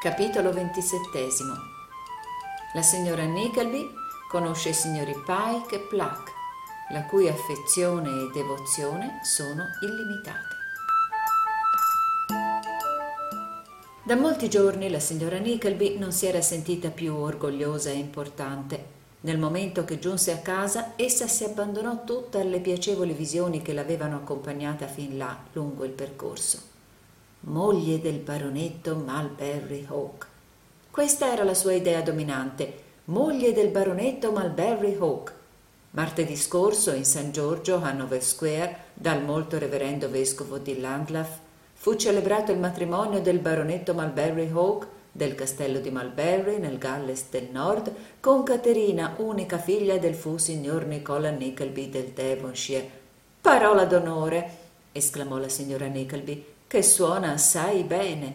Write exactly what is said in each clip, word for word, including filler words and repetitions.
Capitolo ventisettesimo. La signora Nickleby conosce i signori Pike e Pluck, la cui affezione e devozione sono illimitate. Da molti giorni la signora Nickleby non si era sentita più orgogliosa e importante. Nel momento che giunse a casa, essa si abbandonò tutta alle piacevoli visioni che l'avevano accompagnata fin là lungo il percorso. Moglie del baronetto Mulberry Hawk. Questa era la sua idea dominante, moglie del baronetto Mulberry Hawk. Martedì scorso in San Giorgio, Hanover Square, dal molto reverendo vescovo di Landlaff, fu celebrato il matrimonio del baronetto Mulberry Hawk del castello di Mulberry nel Galles del Nord con Caterina, unica figlia del fu signor Nicola Nickleby del Devonshire. Parola d'onore, esclamò la signora Nickleby, che suona assai bene.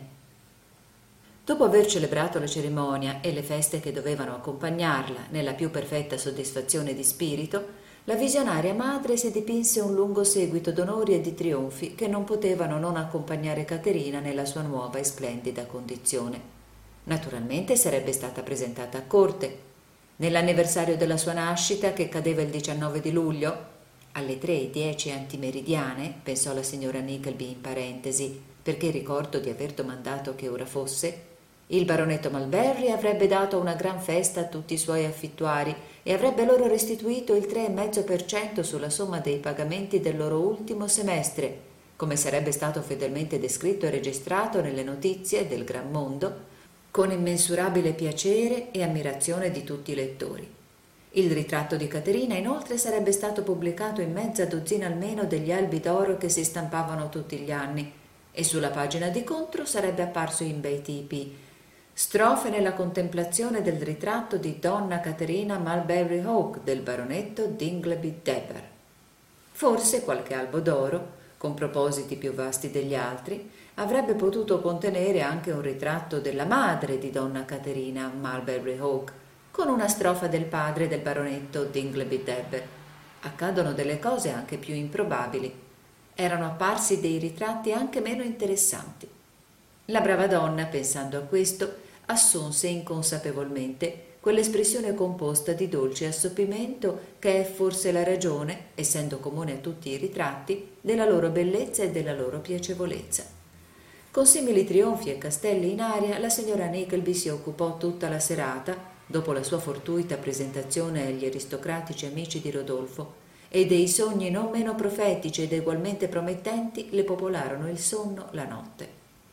Dopo aver celebrato la cerimonia e le feste che dovevano accompagnarla nella più perfetta soddisfazione di spirito, la visionaria madre si dipinse un lungo seguito d'onori e di trionfi che non potevano non accompagnare Caterina nella sua nuova e splendida condizione. Naturalmente sarebbe stata presentata a corte. Nell'anniversario della sua nascita, che cadeva il diciannove di luglio, alle tre e dieci antimeridiane, pensò la signora Nickleby in parentesi, perché ricordo di aver domandato che ora fosse, il baronetto Mulberry avrebbe dato una gran festa a tutti i suoi affittuari e avrebbe loro restituito il tre virgola cinque per cento sulla somma dei pagamenti del loro ultimo semestre, come sarebbe stato fedelmente descritto e registrato nelle notizie del gran mondo, con immensurabile piacere e ammirazione di tutti i lettori. Il ritratto di Caterina inoltre sarebbe stato pubblicato in mezza dozzina almeno degli albi d'oro che si stampavano tutti gli anni, e sulla pagina di contro sarebbe apparso in bei tipi: strofe nella contemplazione del ritratto di donna Caterina Mulberry Hawk del baronetto Dingleby Debber. Forse qualche albo d'oro, con propositi più vasti degli altri, avrebbe potuto contenere anche un ritratto della madre di donna Caterina Mulberry Hawk, con una strofa del padre del baronetto Dingleby Debber. Accadono delle cose anche più improbabili. Erano apparsi dei ritratti anche meno interessanti. La brava donna, pensando a questo, assunse inconsapevolmente quell'espressione composta di dolce assopimento che è forse la ragione, essendo comune a tutti i ritratti, della loro bellezza e della loro piacevolezza. Con simili trionfi e castelli in aria, la signora Nickleby si occupò tutta la serata, dopo la sua fortuita presentazione agli aristocratici amici di Rodolfo, e dei sogni non meno profetici ed egualmente promettenti le popolarono il sonno la notte.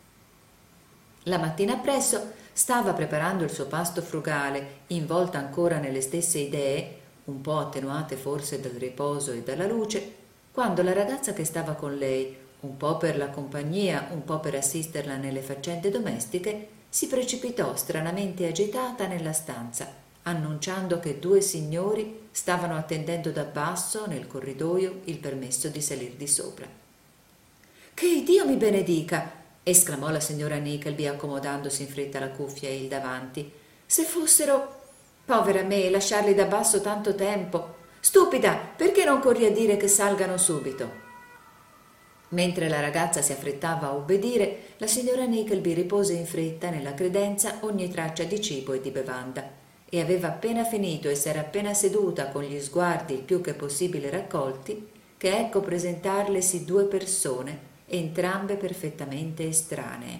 La mattina appresso stava preparando il suo pasto frugale, involta ancora nelle stesse idee, un po' attenuate forse dal riposo e dalla luce, quando la ragazza che stava con lei, un po' per la compagnia, un po' per assisterla nelle faccende domestiche, si precipitò stranamente agitata nella stanza, annunciando che due signori stavano attendendo da basso nel corridoio il permesso di salir di sopra. «Che Dio mi benedica!» esclamò la signora Nickleby accomodandosi in fretta la cuffia e il davanti. «Se fossero... povera me, lasciarli da basso tanto tempo! Stupida, perché non corri a dire che salgano subito?» Mentre la ragazza si affrettava a obbedire, la signora Nickleby ripose in fretta nella credenza ogni traccia di cibo e di bevanda, e aveva appena finito e s'era appena seduta con gli sguardi il più che possibile raccolti, che ecco presentarlesi due persone, entrambe perfettamente estranee.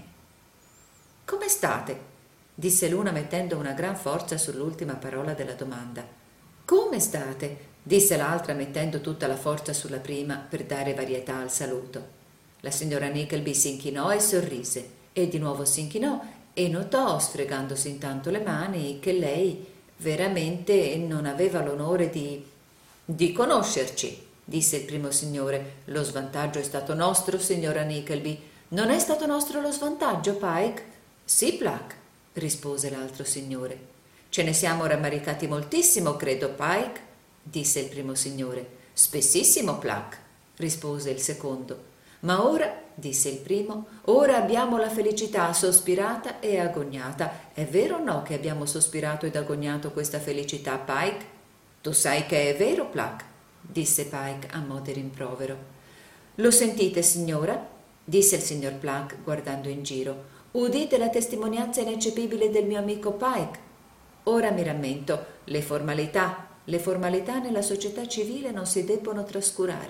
«Come state?» disse l'una mettendo una gran forza sull'ultima parola della domanda. «Come state?» disse l'altra mettendo tutta la forza sulla prima per dare varietà al saluto. La signora Nickleby si inchinò e sorrise, e di nuovo si inchinò e notò, sfregandosi intanto le mani, che lei veramente non aveva l'onore di... «di conoscerci», disse il primo signore. «Lo svantaggio è stato nostro, signora Nickleby. Non è stato nostro lo svantaggio, Pike?» «Sì, Pluck», rispose l'altro signore. «Ce ne siamo rammaricati moltissimo, credo, Pike», disse il primo signore. «Spessissimo, Pluck», rispose il secondo. «Ma ora», disse il primo, «ora abbiamo la felicità sospirata e agognata. È vero o no che abbiamo sospirato ed agognato questa felicità, Pike?» «Tu sai che è vero, Pluck», disse Pike a mo' di rimprovero. «Lo sentite, signora?» disse il signor Pluck guardando in giro. Udite la testimonianza ineccepibile del mio amico Pike. Ora mi rammento, le formalità, le formalità nella società civile non si debbono trascurare.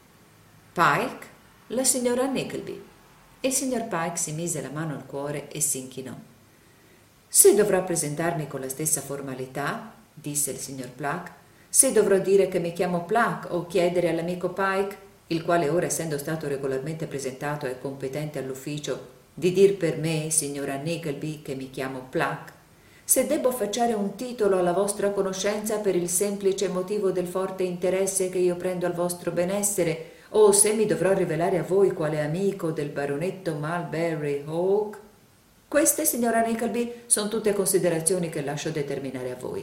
Pike, la signora Nickleby. Il signor Pike si mise la mano al cuore e si inchinò. Se dovrò presentarmi con la stessa formalità, disse il signor Pluck, se dovrò dire che mi chiamo Pluck o chiedere all'amico Pike, il quale ora essendo stato regolarmente presentato è competente all'ufficio, di dir per me, signora Nickleby, che mi chiamo Pluck, se debbo affacciare un titolo alla vostra conoscenza per il semplice motivo del forte interesse che io prendo al vostro benessere, o se mi dovrò rivelare a voi quale amico del baronetto Mulberry Hawk, queste, signora Nickleby, sono tutte considerazioni che lascio determinare a voi.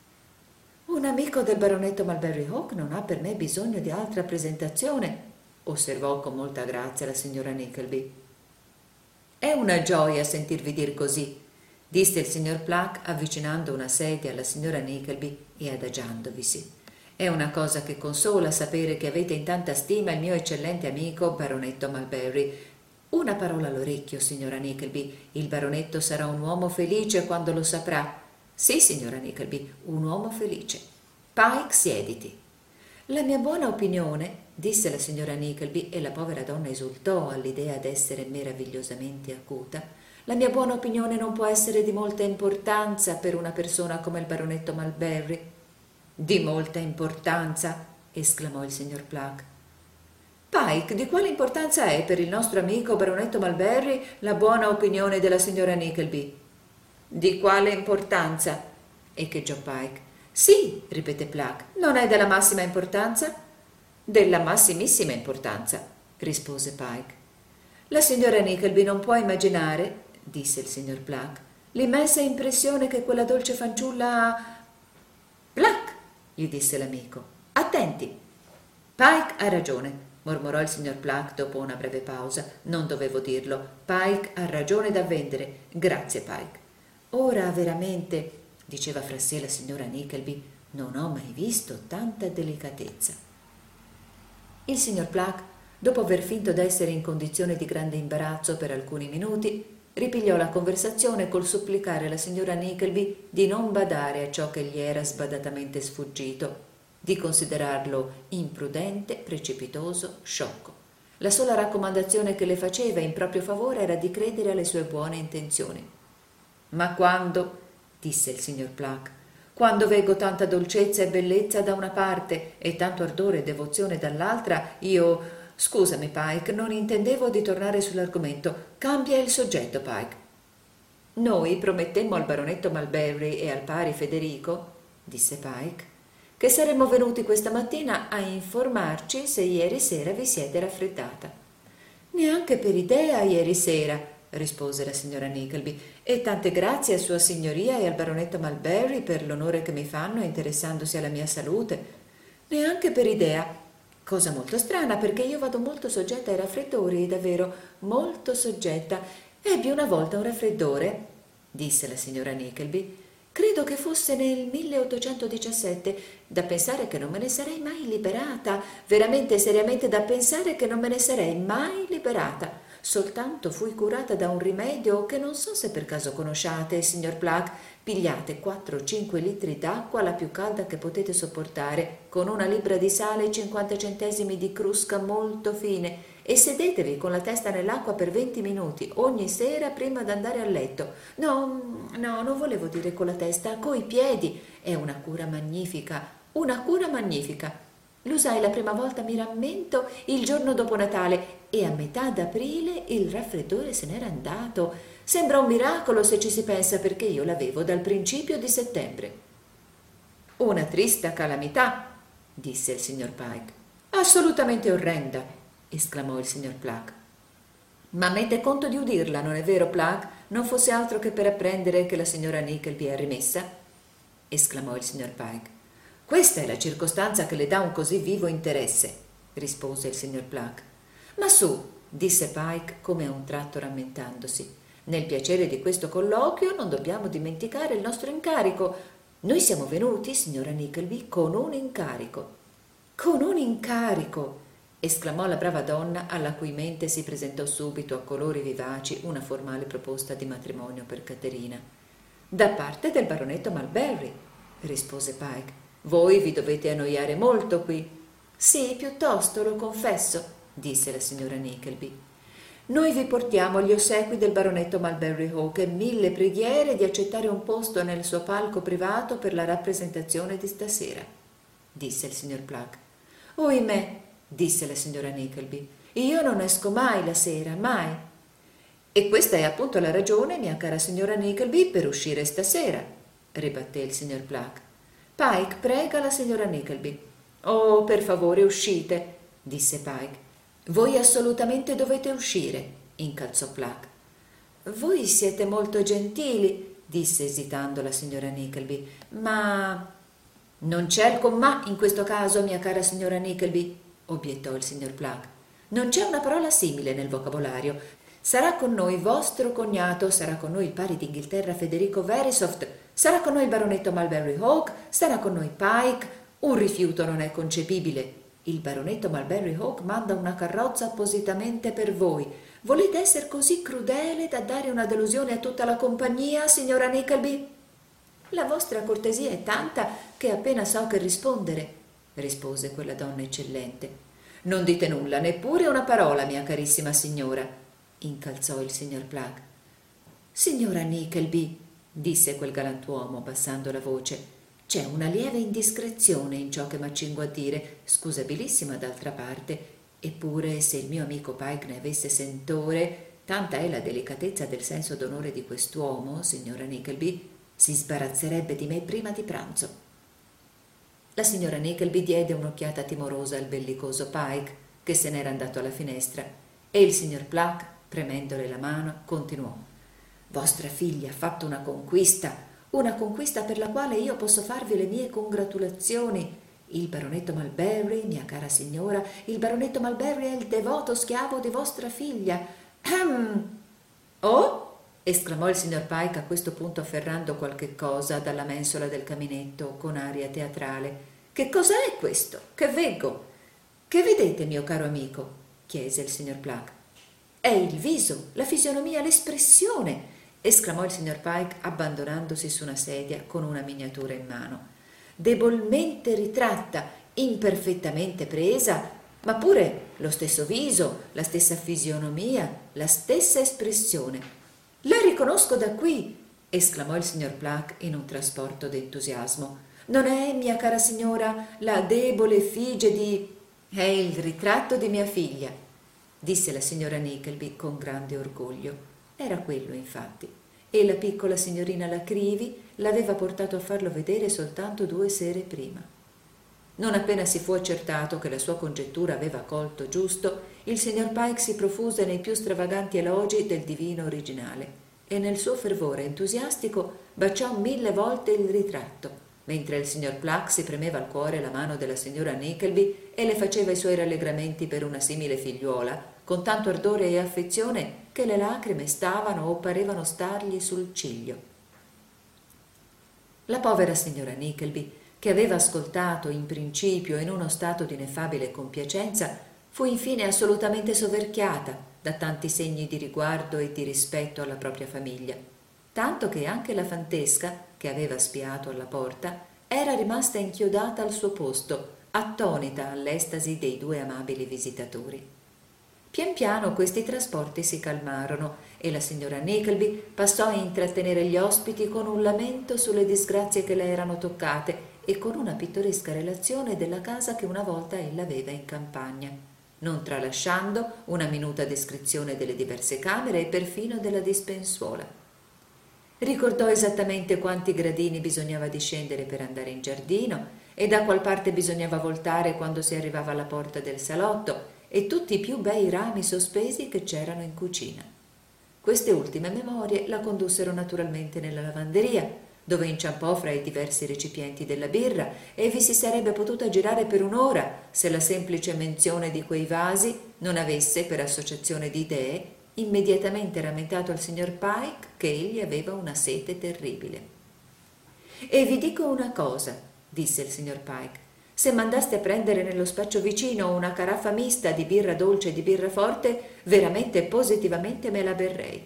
Un amico del baronetto Mulberry Hawk non ha per me bisogno di altra presentazione, osservò con molta grazia la signora Nickleby. È una gioia sentirvi dir così, disse il signor Pluck avvicinando una sedia alla signora Nickleby e adagiandovisi. È una cosa che consola sapere che avete in tanta stima il mio eccellente amico baronetto Mulberry. Una parola all'orecchio, signora Nickleby. Il baronetto sarà un uomo felice quando lo saprà. Sì, signora Nickleby, un uomo felice. Pike, siediti. La mia buona opinione, disse la signora Nickleby, e la povera donna esultò all'idea d'essere meravigliosamente acuta, la mia buona opinione non può essere di molta importanza per una persona come il baronetto Mulberry. Di molta importanza, esclamò il signor Pluck. Pike, di quale importanza è per il nostro amico baronetto Mulberry la buona opinione della signora Nickleby? Di quale importanza? Echeggiò Pike. Sì, ripeté Pluck, non è della massima importanza? Della massimissima importanza, rispose Pike. La signora Nickleby non può immaginare, disse il signor Pluck, l'immensa impressione che quella dolce fanciulla ha. Pluck, gli disse l'amico, attenti. Pike ha ragione, mormorò il signor Pluck dopo una breve pausa. Non dovevo dirlo. Pike ha ragione da vendere. Grazie, Pike. Ora veramente, diceva fra sé la signora Nickleby, non ho mai visto tanta delicatezza. Il signor Pluck, dopo aver finto d'essere in condizione di grande imbarazzo per alcuni minuti, ripigliò la conversazione col supplicare la signora Nickleby di non badare a ciò che gli era sbadatamente sfuggito, di considerarlo imprudente, precipitoso, sciocco. La sola raccomandazione che le faceva in proprio favore era di credere alle sue buone intenzioni. Ma quando, disse il signor Pluck, quando veggo tanta dolcezza e bellezza da una parte e tanto ardore e devozione dall'altra, io... Scusami, Pike, non intendevo di tornare sull'argomento. Cambia il soggetto, Pike. Noi promettemmo al baronetto Mulberry e al pari Federico, disse Pike, che saremmo venuti questa mattina a informarci se ieri sera vi siete raffreddata. Neanche per idea ieri sera, rispose la signora Nickleby, e tante grazie a sua signoria e al baronetto Mulberry per l'onore che mi fanno interessandosi alla mia salute. Neanche per idea. Cosa molto strana, perché io vado molto soggetta ai raffreddori, davvero molto soggetta. Ebbi una volta un raffreddore, disse la signora Nickleby, credo che fosse nel milleottocentodiciassette, da pensare che non me ne sarei mai liberata, veramente seriamente da pensare che non me ne sarei mai liberata. Soltanto fui curata da un rimedio che non so se per caso conosciate, signor Pluck. Pigliate quattro o cinque litri d'acqua, la più calda che potete sopportare, con una libbra di sale e cinquanta centesimi di crusca molto fine, e sedetevi con la testa nell'acqua per venti minuti ogni sera prima d'andare a letto. No, no, non volevo dire con la testa, coi piedi. È una cura magnifica, una cura magnifica. L'usai la prima volta, mi rammento, il giorno dopo Natale, e a metà d'aprile il raffreddore se n'era andato. Sembra un miracolo se ci si pensa, perché io l'avevo dal principio di settembre. Una trista calamità, disse il signor Pike. Assolutamente orrenda, esclamò il signor Pluck. Ma mette conto di udirla, non è vero, Pluck? Non fosse altro che per apprendere che la signora Nickleby è rimessa? Esclamò il signor Pike. Questa è la circostanza che le dà un così vivo interesse, rispose il signor Pluck. Ma su, disse Pike come a un tratto rammentandosi, nel piacere di questo colloquio non dobbiamo dimenticare il nostro incarico. Noi siamo venuti, signora Nickleby, con un incarico. Con un incarico, esclamò la brava donna, alla cui mente si presentò subito a colori vivaci una formale proposta di matrimonio per Caterina. Da parte del baronetto Malberry, rispose Pike. Voi vi dovete annoiare molto qui. Sì, piuttosto, lo confesso, disse la signora Nickleby. Noi vi portiamo gli ossequi del baronetto Malberry Hawk e mille preghiere di accettare un posto nel suo palco privato per la rappresentazione di stasera, disse il signor Pluck. Oimè, disse la signora Nickleby, io non esco mai la sera, mai. E questa è appunto la ragione, mia cara signora Nickleby, per uscire stasera, ribatté il signor Pluck. Pike prega la signora Nickleby. Oh, per favore, uscite, disse Pike. Voi assolutamente dovete uscire, incalzò Pluck. Voi siete molto gentili, disse esitando la signora Nickleby, ma... Non c'è alcun ma in questo caso, mia cara signora Nickleby, obiettò il signor Pluck. Non c'è una parola simile nel vocabolario. Sarà con noi vostro cognato, sarà con noi il pari d'Inghilterra Federico Verisopht, sarà con noi il baronetto Malberry Hawk, sarà con noi Pike. Un rifiuto non è concepibile. Il baronetto Malberry Hawk manda una carrozza appositamente per voi. Volete essere così crudele da dare una delusione a tutta la compagnia, signora Nickleby? La vostra cortesia è tanta che appena so che rispondere, rispose quella donna eccellente. Non dite nulla, neppure una parola, mia carissima signora, incalzò il signor Pluck. Signora Nickleby, disse quel galantuomo abbassando la voce, c'è una lieve indiscrezione in ciò che m'accingo a dire, scusabilissima d'altra parte, eppure se il mio amico Pike ne avesse sentore, tanta è la delicatezza del senso d'onore di quest'uomo, signora Nickleby, si sbarazzerebbe di me prima di pranzo. La signora Nickleby diede un'occhiata timorosa al bellicoso Pike, che se n'era andato alla finestra, e il signor Pluck, premendole la mano, continuò. Vostra figlia ha fatto una conquista, una conquista per la quale io posso farvi le mie congratulazioni. Il baronetto Malberry, mia cara signora, il baronetto Malberry è il devoto schiavo di vostra figlia. Ahem! Oh? Esclamò il signor Pike a questo punto afferrando qualche cosa dalla mensola del caminetto con aria teatrale. Che cos'è questo? Che veggo? Che vedete, mio caro amico? Chiese il signor Pluck. È il viso, la fisionomia, l'espressione, esclamò il signor Pike abbandonandosi su una sedia con una miniatura in mano. Debolmente ritratta, imperfettamente presa, ma pure lo stesso viso, la stessa fisionomia, la stessa espressione. La riconosco da qui, esclamò il signor Pluck in un trasporto d'entusiasmo. Non è, mia cara signora, la debole effigie di... È il ritratto di mia figlia, disse la signora Nickleby con grande orgoglio. Era quello, infatti, e la piccola signorina Lacrivi l'aveva portato a farlo vedere soltanto due sere prima. Non appena si fu accertato che la sua congettura aveva colto giusto, il signor Pike si profuse nei più stravaganti elogi del divino originale e nel suo fervore entusiastico baciò mille volte il ritratto, mentre il signor Pluck si premeva al cuore la mano della signora Nickleby e le faceva i suoi rallegramenti per una simile figliuola, con tanto ardore e affezione che le lacrime stavano o parevano stargli sul ciglio. La povera signora Nickleby, che aveva ascoltato in principio in uno stato di ineffabile compiacenza, fu infine assolutamente soverchiata da tanti segni di riguardo e di rispetto alla propria famiglia, tanto che anche la fantesca, che aveva spiato alla porta, era rimasta inchiodata al suo posto, attonita all'estasi dei due amabili visitatori. Pian piano questi trasporti si calmarono e la signora Nickleby passò a intrattenere gli ospiti con un lamento sulle disgrazie che le erano toccate e con una pittoresca relazione della casa che una volta ella aveva in campagna, non tralasciando una minuta descrizione delle diverse camere e perfino della dispensuola. Ricordò esattamente quanti gradini bisognava discendere per andare in giardino e da qual parte bisognava voltare quando si arrivava alla porta del salotto e tutti i più bei rami sospesi che c'erano in cucina. Queste ultime memorie la condussero naturalmente nella lavanderia, dove inciampò fra i diversi recipienti della birra e vi si sarebbe potuta girare per un'ora se la semplice menzione di quei vasi non avesse, per associazione di idee, immediatamente rammentato al signor Pike che egli aveva una sete terribile. «E vi dico una cosa», disse il signor Pike, Se mandaste a prendere nello spaccio vicino una caraffa mista di birra dolce e di birra forte, veramente e positivamente me la berrei.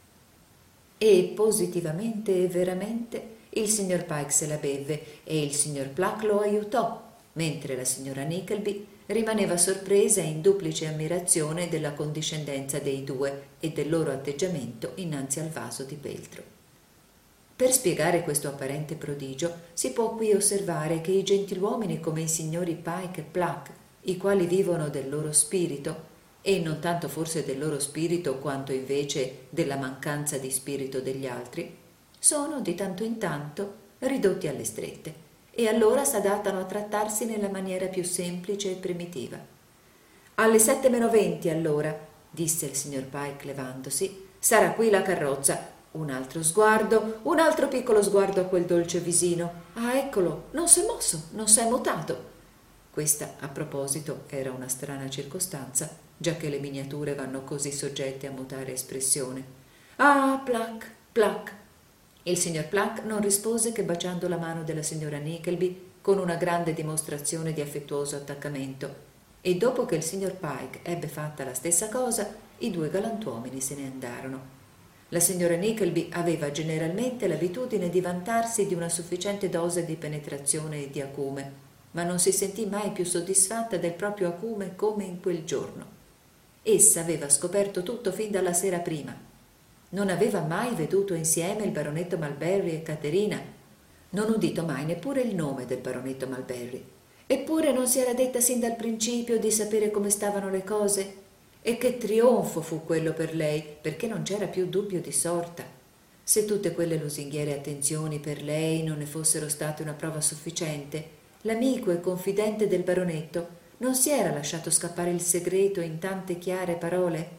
E positivamente e veramente il signor Pike se la bevve e il signor Pluck lo aiutò, mentre la signora Nickleby rimaneva sorpresa e in duplice ammirazione della condiscendenza dei due e del loro atteggiamento innanzi al vaso di peltro. Per spiegare questo apparente prodigio si può qui osservare che i gentiluomini come i signori Pike e Pluck, i quali vivono del loro spirito, e non tanto forse del loro spirito quanto invece della mancanza di spirito degli altri, sono di tanto in tanto ridotti alle strette e allora s'adattano a trattarsi nella maniera più semplice e primitiva. Alle sette meno venti allora, disse il signor Pike levandosi, sarà qui la carrozza. Un altro sguardo, un altro piccolo sguardo a quel dolce visino. Ah, eccolo, non s'è mosso, non s'è mutato. Questa, a proposito, era una strana circostanza, giacché le miniature vanno così soggette a mutare espressione. Ah, Pluck, Pluck. Il signor Pluck non rispose che baciando la mano della signora Nickleby con una grande dimostrazione di affettuoso attaccamento, e dopo che il signor Pike ebbe fatta la stessa cosa, i due galantuomini se ne andarono. La signora Nickleby aveva generalmente l'abitudine di vantarsi di una sufficiente dose di penetrazione e di acume, ma non si sentì mai più soddisfatta del proprio acume come in quel giorno. Essa aveva scoperto tutto fin dalla sera prima. Non aveva mai veduto insieme il baronetto Malberry e Caterina, non udito mai neppure il nome del baronetto Malberry, eppure non si era detta sin dal principio di sapere come stavano le cose. E che trionfo fu quello per lei, perché non c'era più dubbio di sorta. Se tutte quelle lusinghiere attenzioni per lei non ne fossero state una prova sufficiente, l'amico e confidente del baronetto non si era lasciato scappare il segreto in tante chiare parole.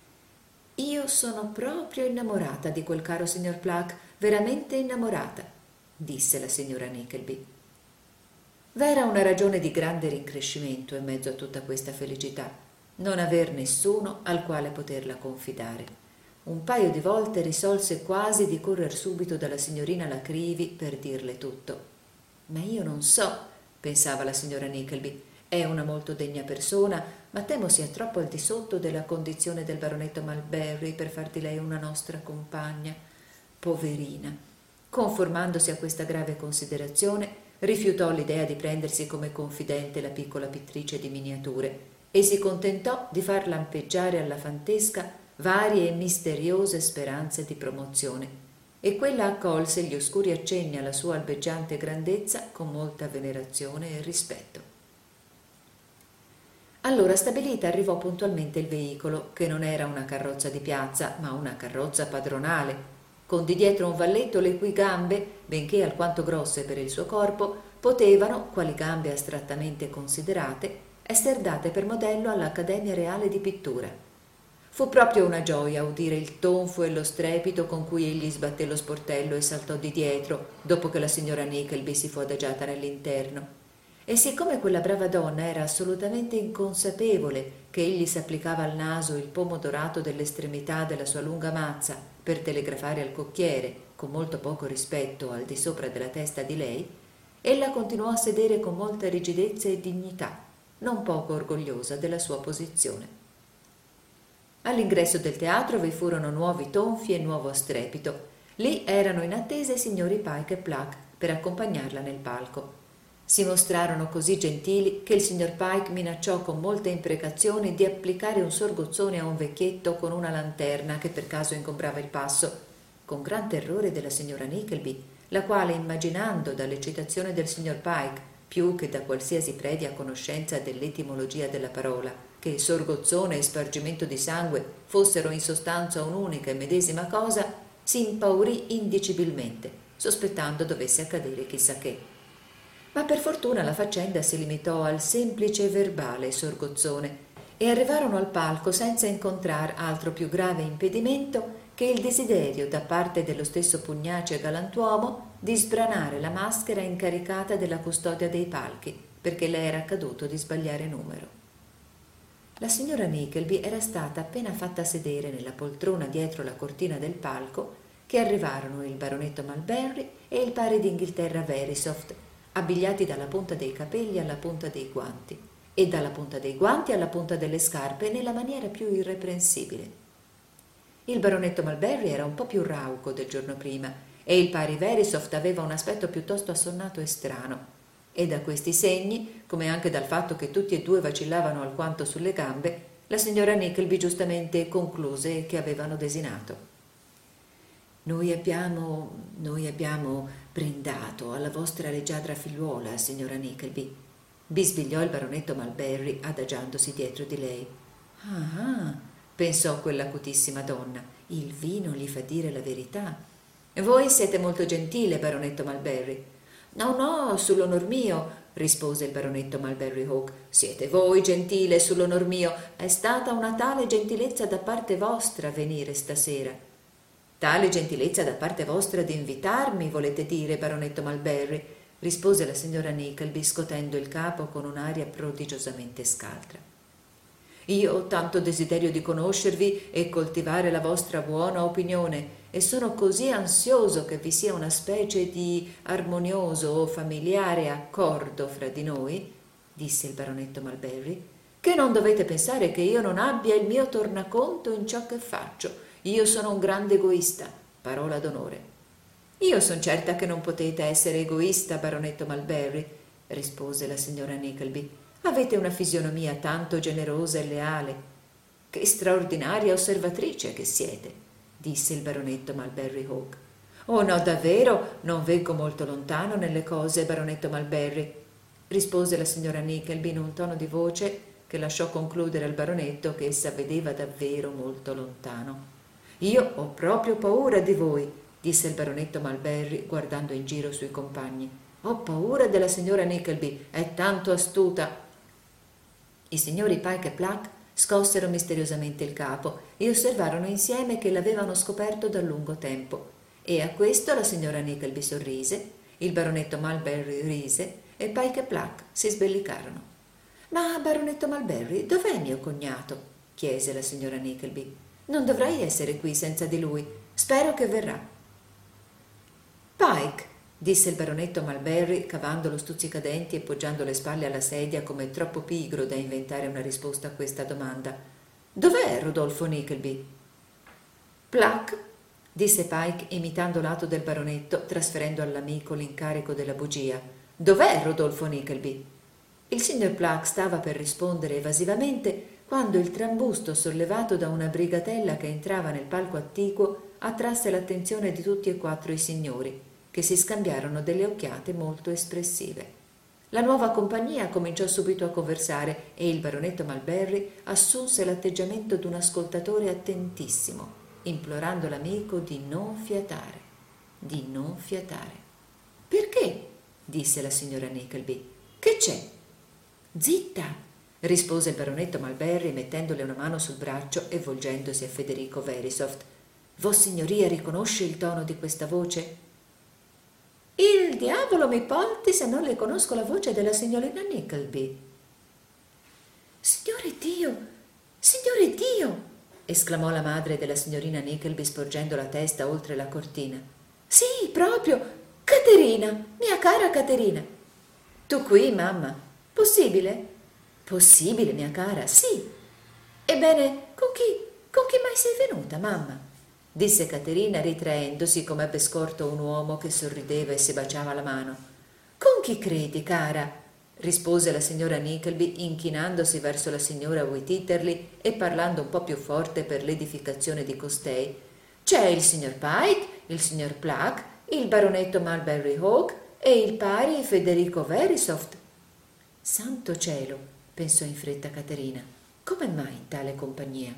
Io sono proprio innamorata di quel caro signor Pluck, veramente innamorata, disse la signora Nickleby. V'era una ragione di grande rincrescimento in mezzo a tutta questa felicità. Non aver nessuno al quale poterla confidare. Un paio di volte risolse quasi di correr subito dalla signorina Lacrivi per dirle tutto. Ma io non so, pensava la signora Nickleby, è una molto degna persona, ma temo sia troppo al di sotto della condizione del baronetto Malberry per far di lei una nostra compagna. Poverina. Conformandosi a questa grave considerazione, rifiutò l'idea di prendersi come confidente la piccola pittrice di miniature e si contentò di far lampeggiare alla fantesca varie e misteriose speranze di promozione, e quella accolse gli oscuri accenni alla sua albeggiante grandezza con molta venerazione e rispetto. Allora stabilita arrivò puntualmente il veicolo, che non era una carrozza di piazza, ma una carrozza padronale, con di dietro un valletto le cui gambe, benché alquanto grosse per il suo corpo, potevano, quali gambe astrattamente considerate, esser date per modello all'Accademia Reale di Pittura. Fu proprio una gioia udire il tonfo e lo strepito con cui egli sbatté lo sportello e saltò di dietro, dopo che la signora Nickleby si fu adagiata nell'interno. E siccome quella brava donna era assolutamente inconsapevole che egli s'applicava al naso il pomo dorato dell'estremità della sua lunga mazza per telegrafare al cocchiere, con molto poco rispetto, al di sopra della testa di lei, ella continuò a sedere con molta rigidezza e dignità, non poco orgogliosa della sua posizione. All'ingresso del teatro vi furono nuovi tonfi e nuovo strepito. Lì erano in attesa i signori Pike e Pluck per accompagnarla nel palco. Si mostrarono così gentili che il signor Pike minacciò con molte imprecazioni di applicare un sorgozzone a un vecchietto con una lanterna che per caso ingombrava il passo, con gran terrore della signora Nickleby, la quale, immaginando dall'eccitazione del signor Pike più che da qualsiasi previa conoscenza dell'etimologia della parola, che sorgozzone e spargimento di sangue fossero in sostanza un'unica e medesima cosa, si impaurì indicibilmente, sospettando dovesse accadere chissà che. Ma per fortuna la faccenda si limitò al semplice verbale sorgozzone e arrivarono al palco senza incontrar altro più grave impedimento che il desiderio da parte dello stesso pugnace galantuomo di sbranare la maschera incaricata della custodia dei palchi, perché le era accaduto di sbagliare numero. La signora Nickleby era stata appena fatta sedere nella poltrona dietro la cortina del palco che arrivarono il baronetto Malberry e il pari d'Inghilterra Verisopht, abbigliati dalla punta dei capelli alla punta dei guanti e dalla punta dei guanti alla punta delle scarpe nella maniera più irreprensibile. Il baronetto Mulberry era un po' più rauco del giorno prima e il pari Verisopht aveva un aspetto piuttosto assonnato e strano, e da questi segni, come anche dal fatto che tutti e due vacillavano alquanto sulle gambe, la signora Nickleby giustamente concluse che avevano desinato. Noi abbiamo, noi abbiamo brindato alla vostra leggiadra figliuola, signora Nickleby, bisbigliò il baronetto Mulberry adagiandosi dietro di lei. Ah, ah, pensò quell'acutissima donna, il vino gli fa dire la verità. Voi siete molto gentile, baronetto Mulberry. No, no, sull'onor mio, rispose il baronetto Mulberry Hawk. Siete voi gentile sull'onor mio. È stata una tale gentilezza da parte vostra venire stasera. Tale gentilezza da parte vostra di invitarmi, volete dire, baronetto Mulberry? Rispose la signora Nickleby scotendo il capo con un'aria prodigiosamente scaltra. Io ho tanto desiderio di conoscervi e coltivare la vostra buona opinione e sono così ansioso che vi sia una specie di armonioso o familiare accordo fra di noi, disse il baronetto Mulberry, che non dovete pensare che io non abbia il mio tornaconto in ciò che faccio. Io sono un grande egoista, parola d'onore. Io son certa che non potete essere egoista, baronetto Mulberry, rispose la signora Nickleby. Avete una fisionomia tanto generosa e leale. Che straordinaria osservatrice che siete, disse il baronetto Mulberry Hawk. Oh no, davvero, non veggo molto lontano nelle cose, baronetto Mulberry, rispose la signora Nickleby in un tono di voce che lasciò concludere al baronetto che essa vedeva davvero molto lontano. Io ho proprio paura di voi, disse il baronetto Mulberry guardando in giro sui compagni. Ho paura della signora Nickleby, è tanto astuta. I signori Pike e Pluck scossero misteriosamente il capo e osservarono insieme che l'avevano scoperto da lungo tempo, e a questo la signora Nickleby sorrise, il baronetto Mulberry rise e Pike e Pluck si sbellicarono. Ma, baronetto Mulberry, dov'è mio cognato? Chiese la signora Nickleby. Non dovrei essere qui senza di lui. Spero che verrà. Pike, disse il baronetto Mulberry cavando lo stuzzicadenti e poggiando le spalle alla sedia come troppo pigro da inventare una risposta a questa domanda. Dov'è Rodolfo Nickleby? Pluck, disse Pike imitando l'atto del baronetto, trasferendo all'amico l'incarico della bugia. Dov'è Rodolfo Nickleby? Il signor Pluck stava per rispondere evasivamente quando il trambusto sollevato da una brigatella che entrava nel palco attiguo attrasse l'attenzione di tutti e quattro i signori, che si scambiarono delle occhiate molto espressive. La nuova compagnia cominciò subito a conversare e il baronetto Mulberry assunse l'atteggiamento d'un ascoltatore attentissimo, implorando l'amico di non fiatare, di non fiatare. «Perché?» disse la signora Nickleby. «Che c'è?» «Zitta!» rispose il baronetto Mulberry mettendole una mano sul braccio e volgendosi a Federico Verisopht. «Vossignoria riconosce il tono di questa voce?» «Il diavolo mi porti se non le conosco la voce della signorina Nickleby!» «Signore Dio! Signore Dio!» esclamò la madre della signorina Nickleby sporgendo la testa oltre la cortina. «Sì, proprio! Caterina! Mia cara Caterina!» «Tu qui, mamma? Possibile?» «Possibile, mia cara, sì!» «Ebbene, con chi, con chi mai sei venuta, mamma?» disse Caterina ritraendosi come ebbe scorto un uomo che sorrideva e si baciava la mano. «Con chi credi, cara?» rispose la signora Nickleby inchinandosi verso la signora Whititterly e parlando un po' più forte per l'edificazione di costei. «C'è il signor Pike, il signor Pluck, il baronetto Mulberry Hawk e il pari Federico Verisopht». «Santo cielo!» pensò in fretta Caterina. «Come mai in tale compagnia?»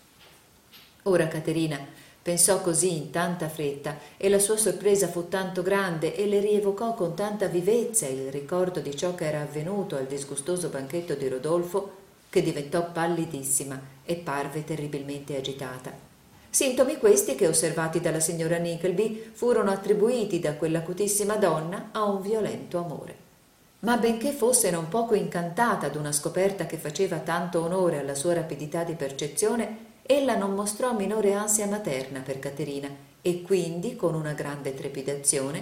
Ora Caterina pensò così in tanta fretta e la sua sorpresa fu tanto grande e le rievocò con tanta vivezza il ricordo di ciò che era avvenuto al disgustoso banchetto di Rodolfo che diventò pallidissima e parve terribilmente agitata. Sintomi questi che, osservati dalla signora Nickleby, furono attribuiti da quell'acutissima donna a un violento amore. Ma benché fosse non poco incantata d'una scoperta che faceva tanto onore alla sua rapidità di percezione, ella non mostrò minore ansia materna per Caterina e quindi, con una grande trepidazione,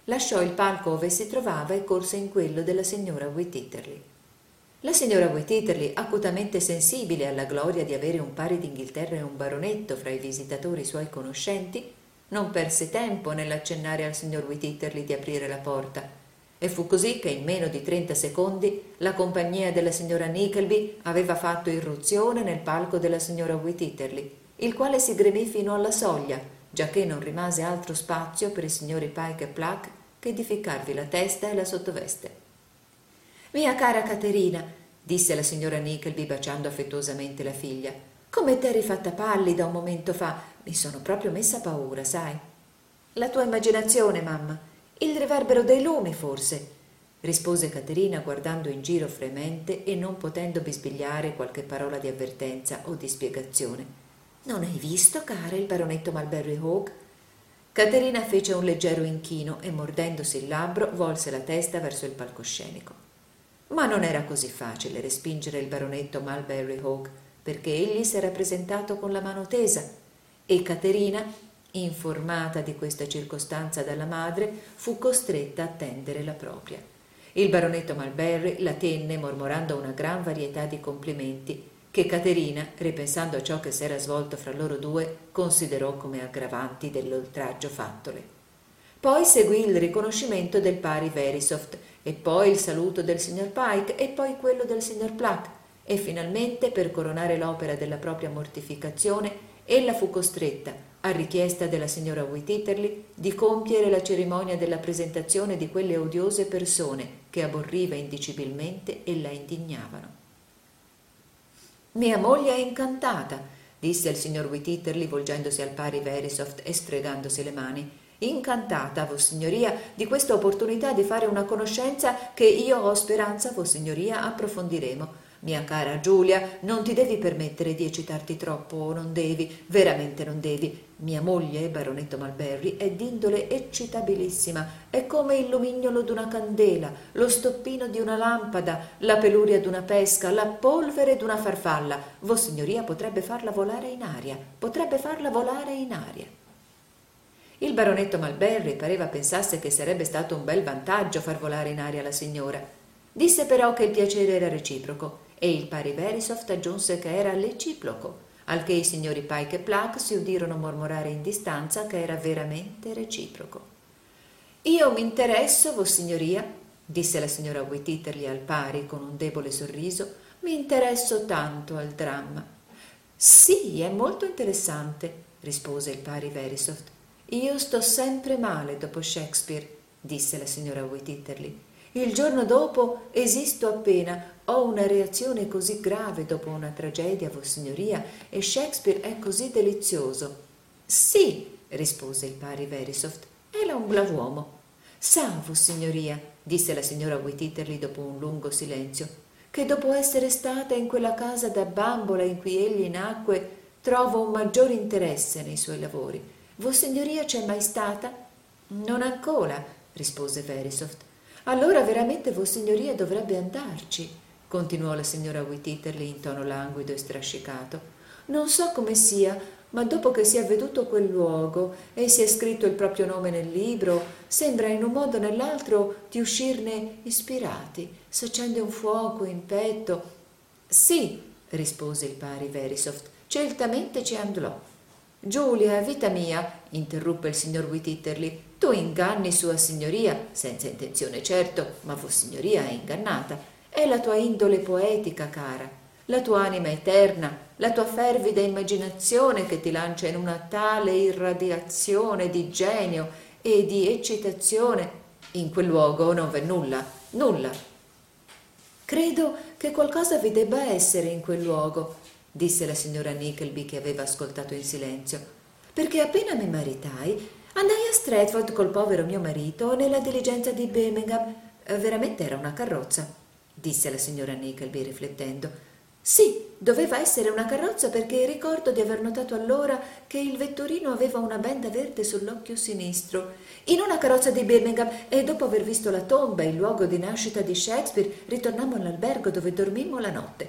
lasciò il palco ove si trovava e corse in quello della signora Wititterly. La signora Wititterly, acutamente sensibile alla gloria di avere un pari d'Inghilterra e un baronetto fra i visitatori suoi conoscenti, non perse tempo nell'accennare al signor Wititterly di aprire la porta, e fu così che in meno di trenta secondi la compagnia della signora Nickleby aveva fatto irruzione nel palco della signora Wititterly, il quale si gremì fino alla soglia, giacché non rimase altro spazio per i signori Pyke e Pluck che di ficcarvi la testa e la sottoveste. «Mia cara Caterina», disse la signora Nickleby baciando affettuosamente la figlia, «come t'eri fatta pallida un momento fa, mi sono proprio messa paura, sai». «La tua immaginazione, mamma, il riverbero dei lumi, forse», rispose Caterina guardando in giro fremente e non potendo bisbigliare qualche parola di avvertenza o di spiegazione. «Non hai visto, cara, il baronetto Mulberry Hawk?» Caterina fece un leggero inchino e, mordendosi il labbro, volse la testa verso il palcoscenico. Ma non era così facile respingere il baronetto Mulberry Hawk, perché egli s'era presentato con la mano tesa, e Caterina, informata di questa circostanza dalla madre, fu costretta a tendere la propria. Il baronetto Mulberry la tenne mormorando una gran varietà di complimenti che Caterina, ripensando a ciò che s'era svolto fra loro due, considerò come aggravanti dell'oltraggio fattole. Poi seguì il riconoscimento del pari Verisopht, e poi il saluto del signor Pyke, e poi quello del signor Pluck, e finalmente, per coronare l'opera della propria mortificazione, ella fu costretta, a richiesta della signora Wititterly, di compiere la cerimonia della presentazione di quelle odiose persone che aborriva indicibilmente e la indignavano. «Mia moglie è incantata», disse il signor Wititterly volgendosi al pari Verisopht e sfregandosi le mani. «Incantata, Vossignoria, di questa opportunità di fare una conoscenza che io ho speranza, Vossignoria, approfondiremo. Mia cara Giulia, non ti devi permettere di eccitarti troppo, non devi, veramente non devi. Mia moglie, baronetto Mulberry, è d'indole eccitabilissima, è come il lumignolo d'una candela, lo stoppino di una lampada, la peluria d'una pesca, la polvere d'una farfalla. Vossignoria potrebbe farla volare in aria, potrebbe farla volare in aria». Il baronetto Mulberry pareva pensasse che sarebbe stato un bel vantaggio far volare in aria la signora. Disse però che il piacere era reciproco, e il pari Verisopht aggiunse che era reciproco, al che i signori Pyke e Pluck si udirono mormorare in distanza che era veramente reciproco. «Io mi interesso, Vossignoria», disse la signora Wititterly al pari con un debole sorriso, «mi interesso tanto al dramma». «Sì, è molto interessante», rispose il pari Verisopht. «Io sto sempre male dopo Shakespeare», disse la signora Wititterly. «Il giorno dopo esisto appena, ho una reazione così grave dopo una tragedia, Vossignoria, e Shakespeare è così delizioso». «Sì», rispose il pari Verisopht, «era un brav'uomo». «Sa, Vossignoria», disse la signora Wititterly dopo un lungo silenzio, «che dopo essere stata in quella casa da bambola in cui egli nacque, trovo un maggior interesse nei suoi lavori. Vossignoria c'è mai stata?» «Non ancora», rispose Verisopht. «Allora veramente Vossignoria dovrebbe andarci», continuò la signora Wititterly in tono languido e strascicato. «Non so come sia, ma dopo che si è veduto quel luogo e si è scritto il proprio nome nel libro, sembra in un modo o nell'altro di uscirne ispirati, s'accende un fuoco in petto». «Sì», rispose il pari Verisopht, «certamente ci andrò». «Giulia, vita mia», interruppe il signor Wititterly, «tu inganni sua signoria, senza intenzione certo, ma Vossignoria è ingannata. È la tua indole poetica, cara, la tua anima eterna, la tua fervida immaginazione che ti lancia in una tale irradiazione di genio e di eccitazione. In quel luogo non v'è nulla, nulla». «Credo che qualcosa vi debba essere in quel luogo», disse la signora Nickleby, che aveva ascoltato in silenzio, «perché appena mi maritai andai a Stratford col povero mio marito nella diligenza di Birmingham. Veramente era una carrozza», disse la signora Nickleby riflettendo. «Sì, doveva essere una carrozza, perché ricordo di aver notato allora che il vetturino aveva una benda verde sull'occhio sinistro. In una carrozza di Birmingham, e dopo aver visto la tomba, il luogo di nascita di Shakespeare, ritornammo all'albergo dove dormimmo la notte.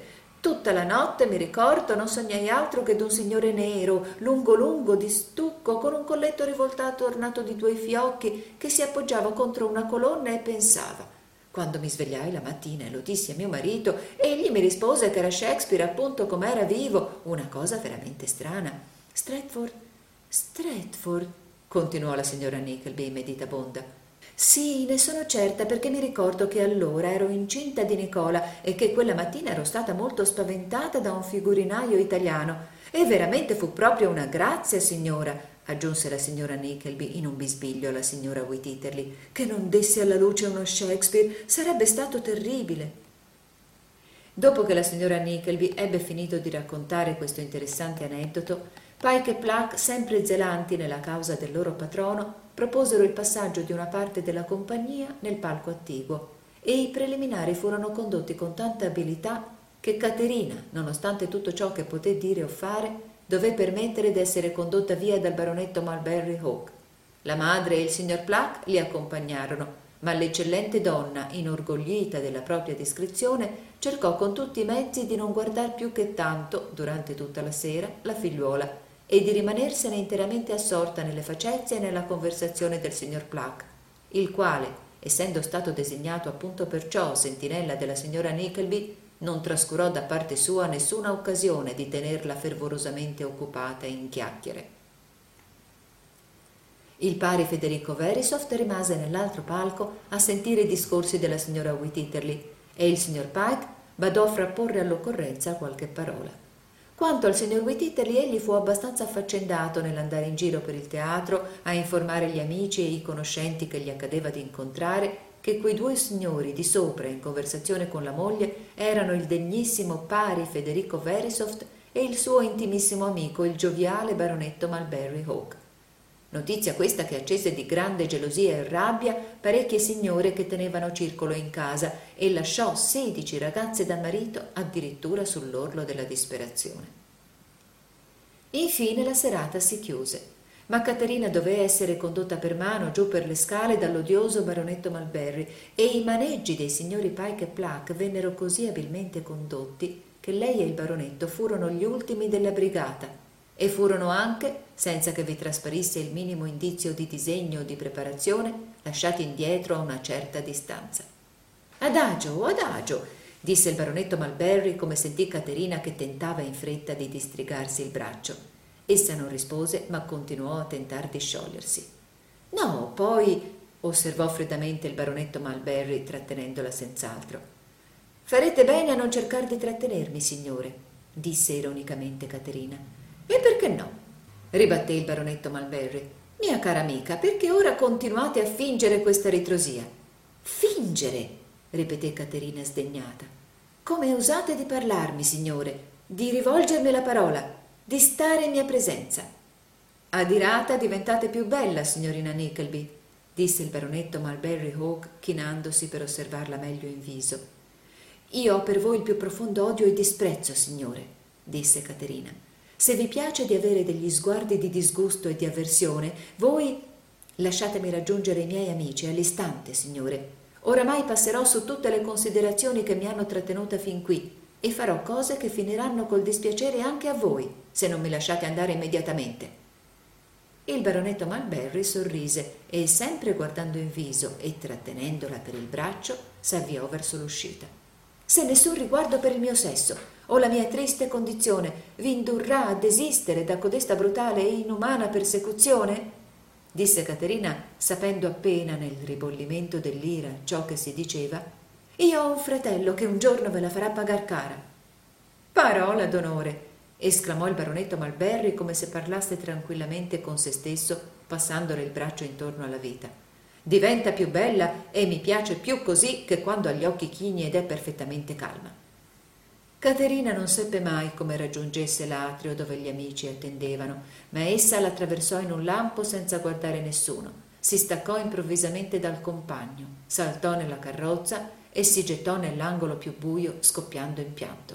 Tutta la notte, mi ricordo, non sognai altro che d'un signore nero, lungo lungo, di stucco, con un colletto rivoltato ornato di due fiocchi, che si appoggiava contro una colonna e pensava. Quando mi svegliai la mattina e lo dissi a mio marito, egli mi rispose che era Shakespeare appunto come era vivo, una cosa veramente strana. Stratford, Stratford, continuò la signora Nickleby meditabonda. Sì, ne sono certa, perché mi ricordo che allora ero incinta di Nicola e che quella mattina ero stata molto spaventata da un figurinaio italiano. E veramente fu proprio una grazia, signora, aggiunse la signora Nickleby in un bisbiglio alla signora Wheatetterly, che non desse alla luce uno Shakespeare, sarebbe stato terribile. Dopo che la signora Nickleby ebbe finito di raccontare questo interessante aneddoto, Pyke e Pluck, sempre zelanti nella causa del loro patrono, proposero il passaggio di una parte della compagnia nel palco attiguo e i preliminari furono condotti con tanta abilità che Caterina, nonostante tutto ciò che poté dire o fare, dové permettere d'essere condotta via dal baronetto Mulberry Hawk. La madre e il signor Pluck li accompagnarono, ma l'eccellente donna, inorgoglita della propria discrezione, cercò con tutti i mezzi di non guardar più che tanto, durante tutta la sera, la figliuola e di rimanersene interamente assorta nelle facezie e nella conversazione del signor Pluck, il quale, essendo stato designato appunto perciò sentinella della signora Nickleby, non trascurò da parte sua nessuna occasione di tenerla fervorosamente occupata in chiacchiere. Il pari Federico Verisopht rimase nell'altro palco a sentire i discorsi della signora Wheatetterly e il signor Pyke badò a frapporre all'occorrenza qualche parola. Quanto al signor Wheatetterly, egli fu abbastanza affaccendato nell'andare in giro per il teatro a informare gli amici e i conoscenti che gli accadeva di incontrare che quei due signori di sopra in conversazione con la moglie erano il degnissimo pari Federico Verisopht e il suo intimissimo amico il gioviale baronetto Mulberry Hawk. Notizia questa che accese di grande gelosia e rabbia parecchie signore che tenevano circolo in casa e lasciò sedici ragazze da marito addirittura sull'orlo della disperazione. Infine la serata si chiuse, ma Caterina doveva essere condotta per mano giù per le scale dall'odioso baronetto Mulberry e i maneggi dei signori Pyke e Pluck vennero così abilmente condotti che lei e il baronetto furono gli ultimi della brigata e furono anche, senza che vi trasparisse il minimo indizio di disegno o di preparazione, lasciati indietro a una certa distanza. «Adagio, adagio», disse il baronetto Mulberry come sentì Caterina che tentava in fretta di distrigarsi il braccio. Essa non rispose, ma continuò a tentar di sciogliersi. «No, poi», osservò freddamente il baronetto Mulberry, trattenendola senz'altro. «Farete bene a non cercare di trattenermi, signore», disse ironicamente Caterina. «E perché no?» ribatté il baronetto Mulberry. «Mia cara amica, perché ora continuate a fingere questa ritrosia?» «Fingere?» ripeté Caterina sdegnata. «Come osate di parlarmi, signore, di rivolgermi la parola, di stare in mia presenza?» «Adirata diventate più bella, signorina Nickleby», disse il baronetto Mulberry Hawk chinandosi per osservarla meglio in viso. «Io ho per voi il più profondo odio e disprezzo, signore», disse Caterina. «Se vi piace di avere degli sguardi di disgusto e di avversione, voi lasciatemi raggiungere i miei amici all'istante, signore. Oramai passerò su tutte le considerazioni che mi hanno trattenuta fin qui e farò cose che finiranno col dispiacere anche a voi, se non mi lasciate andare immediatamente». Il baronetto Mulberry sorrise e, sempre guardando in viso e trattenendola per il braccio, s'avviò verso l'uscita. «Se nessun riguardo per il mio sesso o la mia triste condizione vi indurrà a desistere da codesta brutale e inumana persecuzione?» disse Caterina, sapendo appena nel ribollimento dell'ira ciò che si diceva. «Io ho un fratello che un giorno ve la farà pagar cara». «Parola d'onore!» esclamò il baronetto Mulberry come se parlasse tranquillamente con se stesso, passandole il braccio intorno alla vita. «Diventa più bella e mi piace più così che quando ha gli occhi chini ed è perfettamente calma». Caterina non seppe mai come raggiungesse l'atrio dove gli amici attendevano, ma essa l'attraversò in un lampo senza guardare nessuno, si staccò improvvisamente dal compagno, saltò nella carrozza e si gettò nell'angolo più buio, scoppiando in pianto.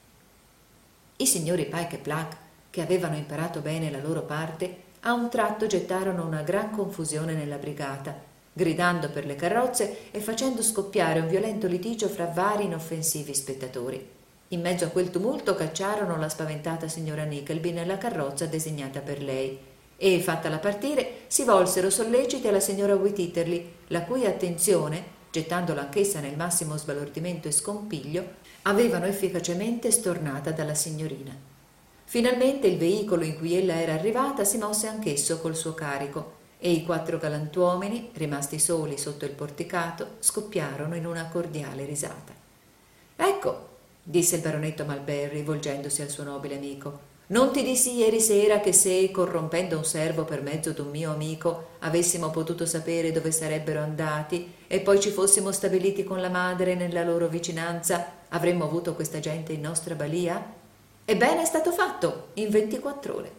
I signori Pyke e Pluck, che avevano imparato bene la loro parte, a un tratto gettarono una gran confusione nella brigata, gridando per le carrozze e facendo scoppiare un violento litigio fra vari inoffensivi spettatori. In mezzo a quel tumulto cacciarono la spaventata signora Nickleby nella carrozza designata per lei e, fattala partire, si volsero solleciti alla signora Wititterly, la cui attenzione, gettandola anch'essa nel massimo sbalordimento e scompiglio, avevano efficacemente stornata dalla signorina. Finalmente il veicolo in cui ella era arrivata si mosse anch'esso col suo carico e i quattro galantuomini, rimasti soli sotto il porticato, scoppiarono in una cordiale risata. «Ecco», disse il baronetto Malberry volgendosi al suo nobile amico, «non ti dissi ieri sera che se, corrompendo un servo per mezzo d'un mio amico, avessimo potuto sapere dove sarebbero andati e poi ci fossimo stabiliti con la madre nella loro vicinanza, avremmo avuto questa gente in nostra balia? Ebbene, è stato fatto in ventiquattr'ore».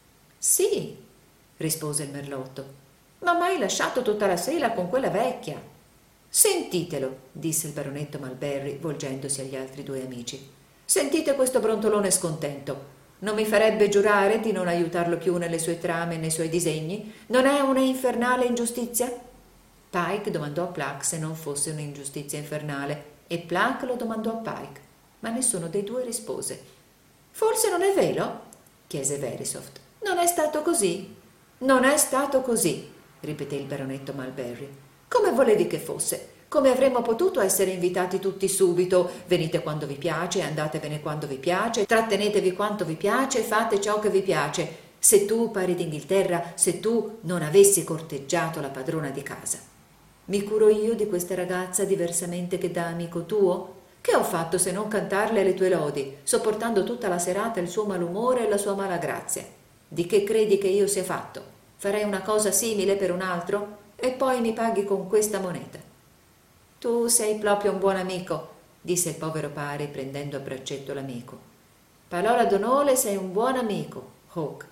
«Sì», rispose il merlotto, «ma m'hai lasciato tutta la sera con quella vecchia». «Sentitelo», disse il baronetto Malberry volgendosi agli altri due amici, «sentite questo brontolone scontento. Non mi farebbe giurare di non aiutarlo più nelle sue trame e nei suoi disegni? Non è una infernale ingiustizia?» Pyke domandò a Pluck se non fosse un'ingiustizia infernale e Pluck lo domandò a Pyke, ma nessuno dei due rispose. «Forse non è vero?» chiese Verisopht. «Non è stato così?» «Non è stato così», ripeté il baronetto Malberry. «Come volevi che fosse? Come avremmo potuto essere invitati tutti subito? Venite quando vi piace, andatevene quando vi piace, trattenetevi quanto vi piace, fate ciò che vi piace. Se tu, pari d'Inghilterra, se tu non avessi corteggiato la padrona di casa. Mi curo io di questa ragazza diversamente che da amico tuo? Che ho fatto se non cantarle le tue lodi, sopportando tutta la serata il suo malumore e la sua mala grazia? Di che credi che io sia fatto? Farei una cosa simile per un altro? E poi mi paghi con questa moneta». «Tu sei proprio un buon amico», disse il povero pari prendendo a braccetto l'amico. «Parola d'onore, sei un buon amico, Hawk».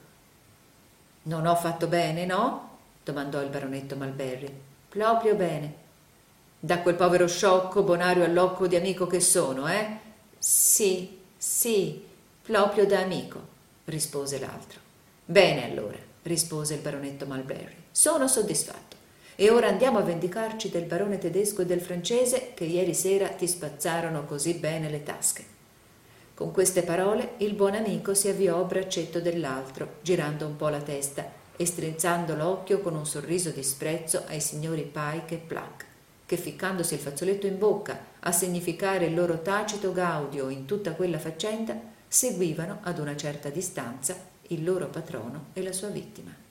«Non ho fatto bene, no?» domandò il baronetto Malberry. «Proprio bene». «Da quel povero sciocco, bonario all'occo di amico che sono, eh?» «Sì, sì, proprio da amico», rispose l'altro. «Bene allora», rispose il baronetto Malberry, «sono soddisfatto. E ora andiamo a vendicarci del barone tedesco e del francese che ieri sera ti spazzarono così bene le tasche». Con queste parole il buon amico si avviò a braccetto dell'altro, girando un po' la testa e strizzando l'occhio con un sorriso di sprezzo ai signori Pyke e Pluck, che ficcandosi il fazzoletto in bocca a significare il loro tacito gaudio in tutta quella faccenda, seguivano ad una certa distanza il loro patrono e la sua vittima.